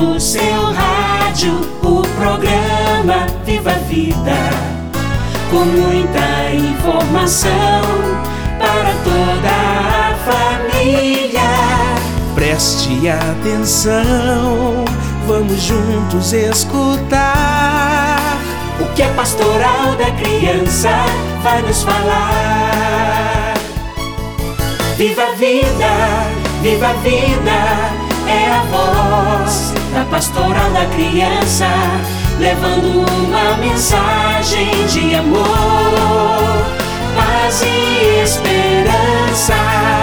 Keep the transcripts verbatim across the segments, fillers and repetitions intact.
no seu rádio o programa Viva a Vida, com muita informação para toda a família. Preste atenção, vamos juntos escutar o que a Pastoral da Criança vai nos falar. Viva a vida, viva a vida, é a voz da Pastoral da Criança, levando uma mensagem de amor, paz e esperança.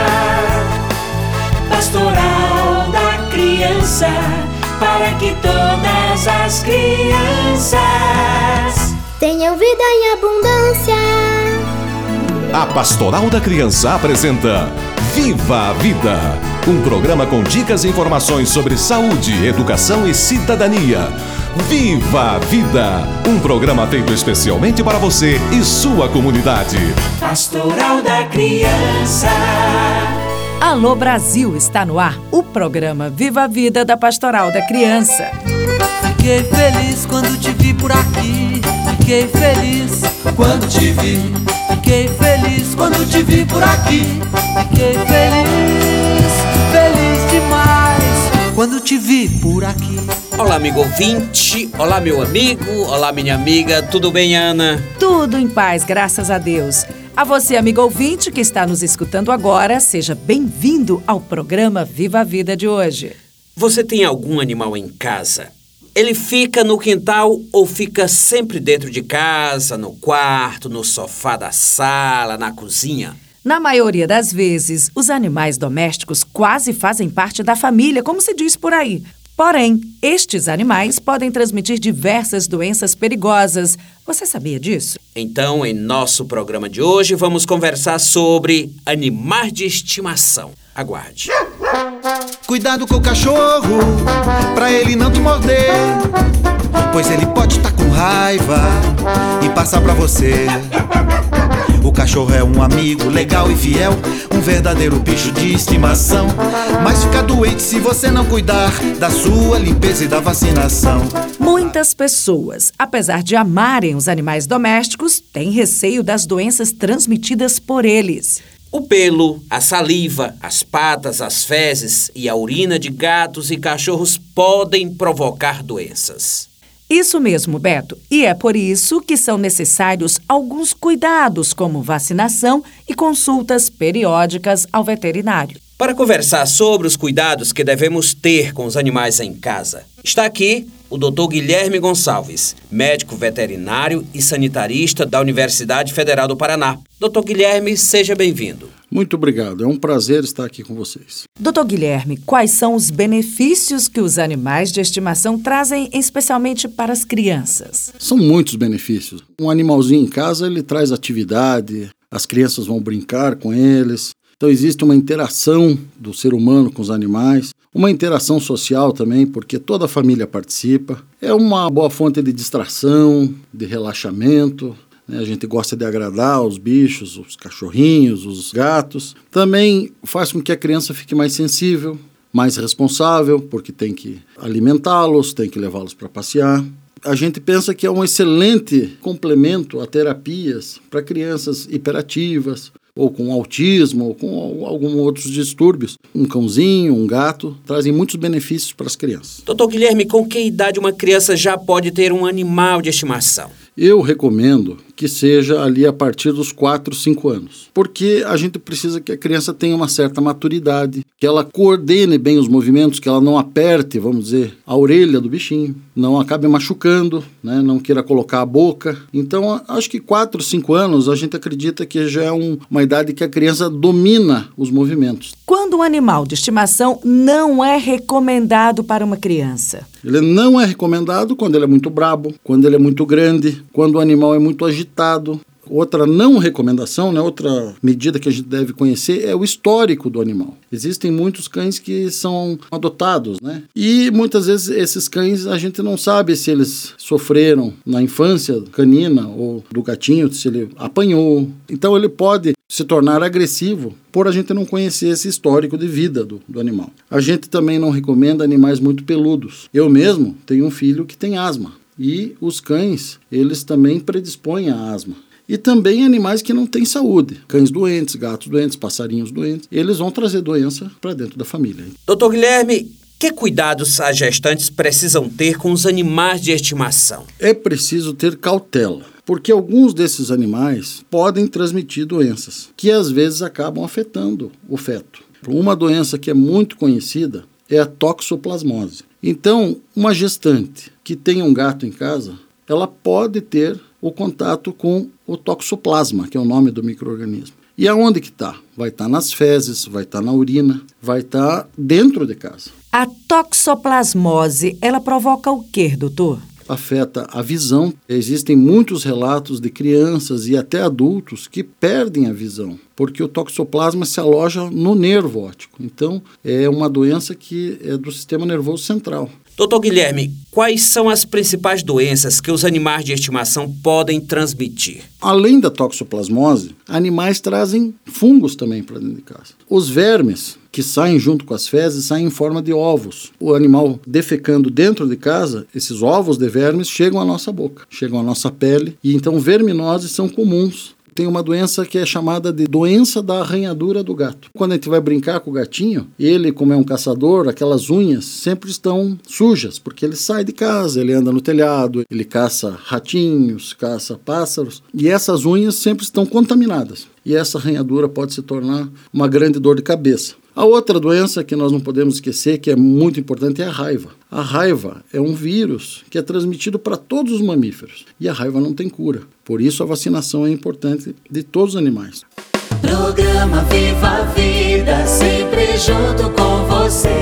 Pastoral da Criança, para que todas as crianças tenham vida em abundância. A Pastoral da Criança apresenta Viva a Vida, um programa com dicas e informações sobre saúde, educação e cidadania. Viva a Vida, um programa feito especialmente para você e sua comunidade. Pastoral da Criança. Alô Brasil, está no ar o programa Viva a Vida da Pastoral da Criança. Fiquei feliz quando te vi por aqui. Fiquei feliz quando te vi. Fiquei feliz quando te vi por aqui. Fiquei feliz, feliz demais quando te vi por aqui. Olá, amigo ouvinte. Olá, meu amigo. Olá, minha amiga. Tudo bem, Ana? Tudo em paz, graças a Deus. A você, amigo ouvinte, que está nos escutando agora, seja bem-vindo ao programa Viva a Vida de hoje. Você tem algum animal em casa? Ele fica no quintal ou fica sempre dentro de casa, no quarto, no sofá da sala, na cozinha? Na maioria das vezes, os animais domésticos quase fazem parte da família, como se diz por aí. Porém, estes animais podem transmitir diversas doenças perigosas. Você sabia disso? Então, em nosso programa de hoje, vamos conversar sobre animais de estimação. Aguarde. Cuidado com o cachorro, pra ele não te morder, pois ele pode estar com raiva e passar pra você. O cachorro é um amigo legal e fiel, um verdadeiro bicho de estimação, mas fica doente se você não cuidar da sua limpeza e da vacinação. Muitas pessoas, apesar de amarem os animais domésticos, têm receio das doenças transmitidas por eles. O pelo, a saliva, as patas, as fezes e a urina de gatos e cachorros podem provocar doenças. Isso mesmo, Beto. E é por isso que são necessários alguns cuidados, como vacinação e consultas periódicas ao veterinário. Para conversar sobre os cuidados que devemos ter com os animais em casa, está aqui o doutor Guilherme Gonçalves, médico veterinário e sanitarista da Universidade Federal do Paraná. doutor Guilherme, seja bem-vindo. Muito obrigado, é um prazer estar aqui com vocês. doutor Guilherme, quais são os benefícios que os animais de estimação trazem, especialmente para as crianças? São muitos benefícios. Um animalzinho em casa, ele traz atividade, as crianças vão brincar com eles. Então existe uma interação do ser humano com os animais, uma interação social também, porque toda a família participa. É uma boa fonte de distração, de relaxamento. A gente gosta de agradar os bichos, os cachorrinhos, os gatos. Também faz com que a criança fique mais sensível, mais responsável, porque tem que alimentá-los, tem que levá-los para passear. A gente pensa que é um excelente complemento a terapias para crianças hiperativas, ou com autismo, ou com alguns outros distúrbios. Um cãozinho, um gato, trazem muitos benefícios para as crianças. doutor Guilherme, com que idade uma criança já pode ter um animal de estimação? Eu recomendo que seja ali a partir dos quatro, cinco anos. Porque a gente precisa que a criança tenha uma certa maturidade, que ela coordene bem os movimentos, que ela não aperte, vamos dizer, a orelha do bichinho, não acabe machucando, né, não queira colocar a boca. Então, acho que quatro, cinco anos a gente acredita que já é um, uma idade que a criança domina os movimentos. Quando um animal de estimação não é recomendado para uma criança? Ele não é recomendado quando ele é muito brabo, quando ele é muito grande, quando o animal é muito agitado. Outra não recomendação, né, outra medida que a gente deve conhecer é o histórico do animal. Existem muitos cães que são adotados, né? E muitas vezes esses cães a gente não sabe se eles sofreram na infância canina ou do gatinho, se ele apanhou. Então ele pode se tornar agressivo por a gente não conhecer esse histórico de vida do, do animal. A gente também não recomenda animais muito peludos. Eu mesmo tenho um filho que tem asma e os cães, eles também predispõem à asma. E também animais que não têm saúde. Cães doentes, gatos doentes, passarinhos doentes. Eles vão trazer doença para dentro da família. Doutor Guilherme, que cuidados as gestantes precisam ter com os animais de estimação? É preciso ter cautela, porque alguns desses animais podem transmitir doenças, que às vezes acabam afetando o feto. Uma doença que é muito conhecida é a toxoplasmose. Então, uma gestante que tem um gato em casa, ela pode ter o contato com o toxoplasma, que é o nome do micro-organismo. E aonde que está? Vai estar tá nas fezes, vai estar tá na urina, vai estar tá dentro de casa. A toxoplasmose, ela provoca o quê, doutor? Afeta a visão. Existem muitos relatos de crianças e até adultos que perdem a visão, porque o toxoplasma se aloja no nervo óptico. Então, é uma doença que é do sistema nervoso central. Doutor Guilherme, quais são as principais doenças que os animais de estimação podem transmitir? Além da toxoplasmose, animais trazem fungos também para dentro de casa. Os vermes, que saem junto com as fezes, saem em forma de ovos. O animal defecando dentro de casa, esses ovos de vermes chegam à nossa boca, chegam à nossa pele, e então verminoses são comuns. Tem uma doença que é chamada de doença da arranhadura do gato. Quando a gente vai brincar com o gatinho, ele, como é um caçador, aquelas unhas sempre estão sujas, porque ele sai de casa, ele anda no telhado, ele caça ratinhos, caça pássaros, e essas unhas sempre estão contaminadas. E essa arranhadura pode se tornar uma grande dor de cabeça. A outra doença que nós não podemos esquecer, que é muito importante, é a raiva. A raiva é um vírus que é transmitido para todos os mamíferos. E a raiva não tem cura. Por isso a vacinação é importante de todos os animais. Programa Viva a Vida, sempre junto com você.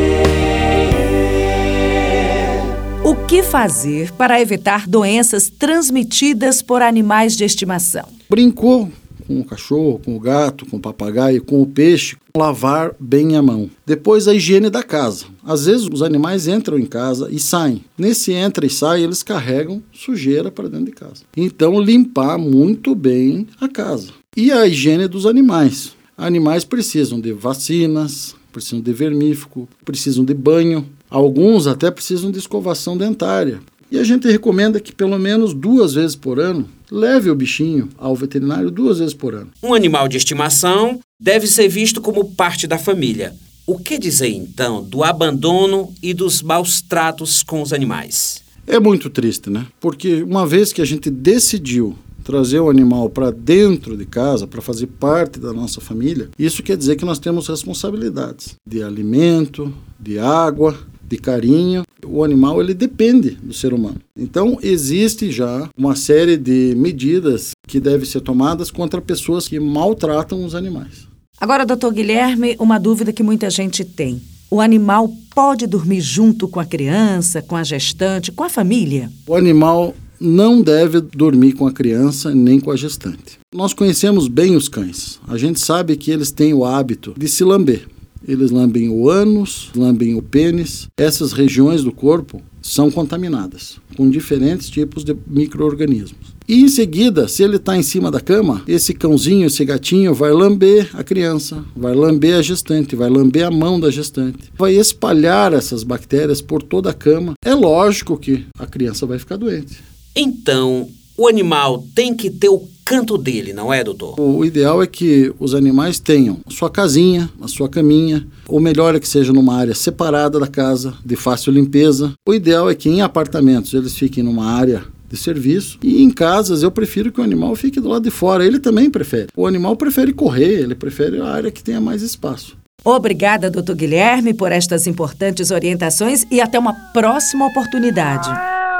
O que fazer para evitar doenças transmitidas por animais de estimação? Brincou com o cachorro, com o gato, com o papagaio, com o peixe, lavar bem a mão. Depois a higiene da casa. Às vezes os animais entram em casa e saem. Nesse entra e sai, eles carregam sujeira para dentro de casa. Então limpar muito bem a casa. E a higiene dos animais. Animais precisam de vacinas, precisam de vermífugo, precisam de banho. Alguns até precisam de escovação dentária. E a gente recomenda que pelo menos duas vezes por ano leve o bichinho ao veterinário duas vezes por ano. Um animal de estimação deve ser visto como parte da família. O que dizer, então, do abandono e dos maus tratos com os animais? É muito triste, né? Porque uma vez que a gente decidiu trazer o animal para dentro de casa, para fazer parte da nossa família, isso quer dizer que nós temos responsabilidades de alimento, de água, de carinho. O animal, ele depende do ser humano. Então, existe já uma série de medidas que devem ser tomadas contra pessoas que maltratam os animais. Agora, doutor Guilherme, uma dúvida que muita gente tem. O animal pode dormir junto com a criança, com a gestante, com a família? O animal não deve dormir com a criança nem com a gestante. Nós conhecemos bem os cães. A gente sabe que eles têm o hábito de se lamber. Eles lambem o ânus, lambem o pênis. Essas regiões do corpo são contaminadas com diferentes tipos de micro-organismos. E em seguida, se ele está em cima da cama, esse cãozinho, esse gatinho vai lamber a criança, vai lamber a gestante, vai lamber a mão da gestante. Vai espalhar essas bactérias por toda a cama. É lógico que a criança vai ficar doente. Então, o animal tem que ter o canto dele, não é, doutor? O ideal é que os animais tenham a sua casinha, a sua caminha. O melhor é que seja numa área separada da casa, de fácil limpeza. O ideal é que em apartamentos eles fiquem numa área de serviço. E em casas eu prefiro que o animal fique do lado de fora. Ele também prefere. O animal prefere correr, ele prefere a área que tenha mais espaço. Obrigada, doutor Guilherme, por estas importantes orientações e até uma próxima oportunidade.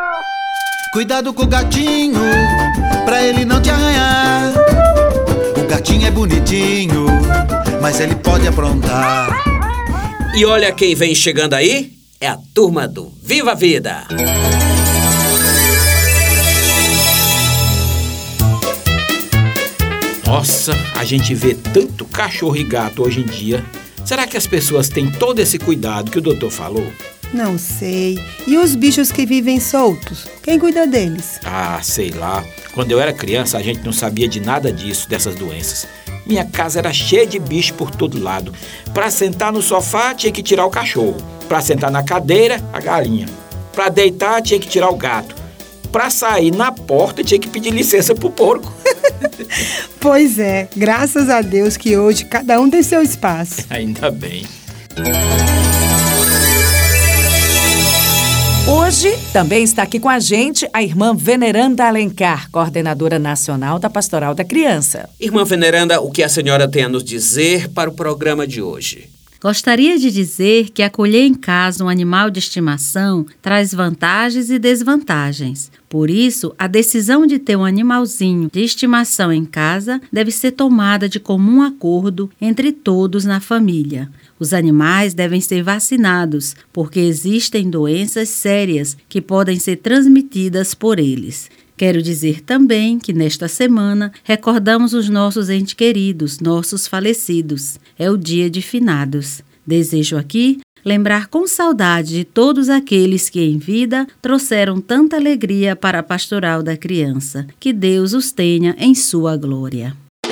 Cuidado com o gatinho, pra ele não te arranhar. O gatinho é bonitinho, mas ele pode aprontar. E olha quem vem chegando aí, é a turma do Viva a Vida. Nossa, a gente vê tanto cachorro e gato hoje em dia. Será que as pessoas têm todo esse cuidado que o doutor falou? Não sei. E os bichos que vivem soltos? Quem cuida deles? Ah, sei lá. Quando eu era criança, a gente não sabia de nada disso, dessas doenças. minha casa era cheia de bicho por todo lado. Para sentar no sofá, tinha que tirar o cachorro. Para sentar na cadeira, a galinha. Para deitar, tinha que tirar o gato. Para sair na porta, tinha que pedir licença pro porco. Pois é, graças a Deus que hoje cada um tem seu espaço. Ainda bem. Hoje também está aqui com a gente a irmã Veneranda Alencar, coordenadora nacional da Pastoral da Criança. Irmã Veneranda, o que a senhora tem a nos dizer para o programa de hoje? Gostaria de dizer que acolher em casa um animal de estimação traz vantagens e desvantagens. Por isso, a decisão de ter um animalzinho de estimação em casa deve ser tomada de comum acordo entre todos na família. Os animais devem ser vacinados, porque existem doenças sérias que podem ser transmitidas por eles. Quero dizer também que nesta semana recordamos os nossos entes queridos, nossos falecidos. É o dia de finados. Desejo aqui lembrar com saudade de todos aqueles que em vida trouxeram tanta alegria para a Pastoral da Criança. Que Deus os tenha em sua glória.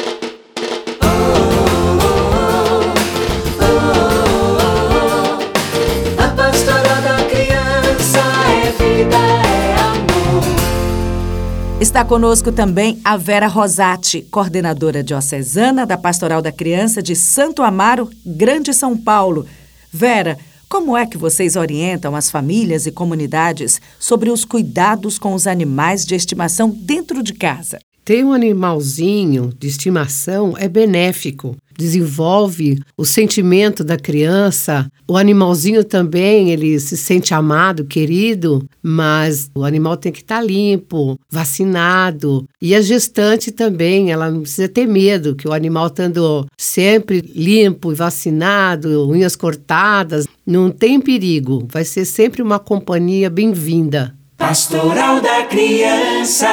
A Pastoral da Criança é vida, é amor. Está conosco também a Vera Rosati, coordenadora diocesana da Pastoral da Criança de Santo Amaro, Grande São Paulo. Vera, como é que vocês orientam as famílias e comunidades sobre os cuidados com os animais de estimação dentro de casa? Ter um animalzinho de estimação é benéfico, desenvolve o sentimento da criança. O animalzinho também, ele se sente amado, querido, mas o animal tem que estar limpo, vacinado. E a gestante também, ela não precisa ter medo, que o animal estando sempre limpo e vacinado, unhas cortadas, não tem perigo. Vai ser sempre uma companhia bem-vinda. Pastoral da Criança.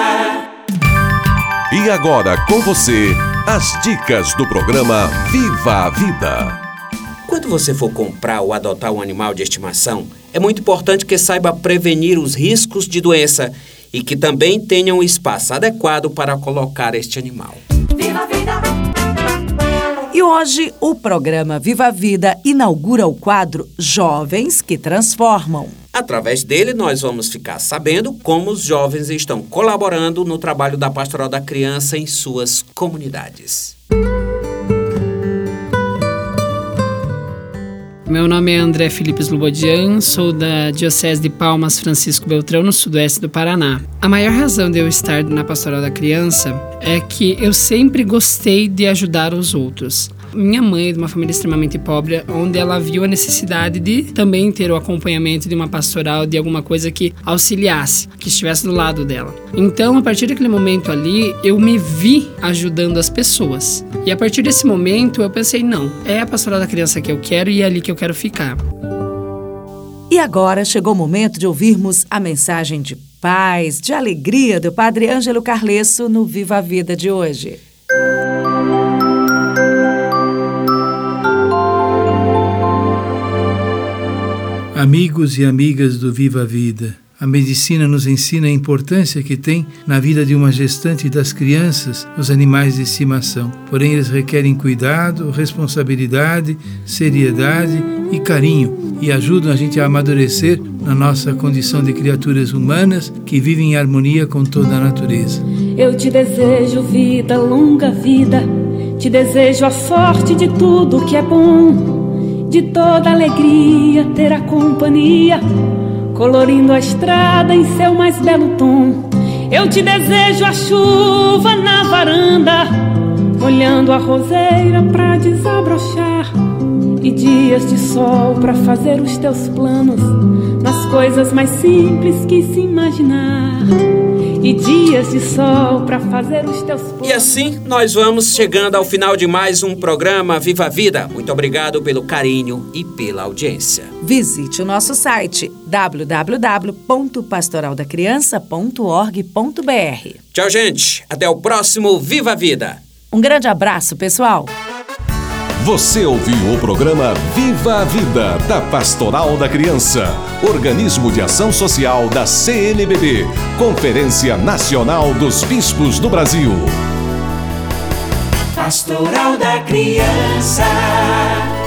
E agora com você, as dicas do programa Viva a Vida. Quando você for comprar ou adotar um animal de estimação, é muito importante que saiba prevenir os riscos de doença e que também tenha um espaço adequado para colocar este animal. Viva a Vida! E hoje o programa Viva a Vida inaugura o quadro Jovens que Transformam. Através dele, nós vamos ficar sabendo como os jovens estão colaborando no trabalho da Pastoral da Criança em suas comunidades. Meu nome é André Felipe Slobodian, sou da Diocese de Palmas Francisco Beltrão, no sudoeste do Paraná. A maior razão de eu estar na Pastoral da Criança é que eu sempre gostei de ajudar os outros. Minha mãe é de uma família extremamente pobre, onde ela viu a necessidade de também ter o acompanhamento de uma pastoral, de alguma coisa que auxiliasse, que estivesse do lado dela. Então, a partir daquele momento ali, eu me vi ajudando as pessoas. E a partir desse momento, eu pensei, não, é a Pastoral da Criança que eu quero e é ali que eu quero ficar. E agora chegou o momento de ouvirmos a mensagem de paz, de alegria do Padre Ângelo Carlesso no Viva a Vida de hoje. Amigos e amigas do Viva a Vida, a medicina nos ensina a importância que tem na vida de uma gestante e das crianças os animais de estimação. Porém, eles requerem cuidado, responsabilidade, seriedade e carinho e ajudam a gente a amadurecer na nossa condição de criaturas humanas que vivem em harmonia com toda a natureza. Eu te desejo vida, longa vida, te desejo a sorte de tudo que é bom. De toda alegria ter a companhia, colorindo a estrada em seu mais belo tom. Eu te desejo a chuva na varanda, molhando a roseira pra desabrochar, e dias de sol pra fazer os teus planos nas coisas mais simples que se imaginar. E dias de sol pra fazer os teus planos. E assim nós vamos chegando ao final de mais um programa Viva a Vida. Muito obrigado pelo carinho e pela audiência. Visite o nosso site w w w ponto pastoral da criança ponto org ponto b r. Tchau, gente. Até o próximo Viva a Vida. Um grande abraço, pessoal. Você ouviu o programa Viva a Vida, da Pastoral da Criança, organismo de ação social da C N B B, Conferência Nacional dos Bispos do Brasil. Pastoral da Criança.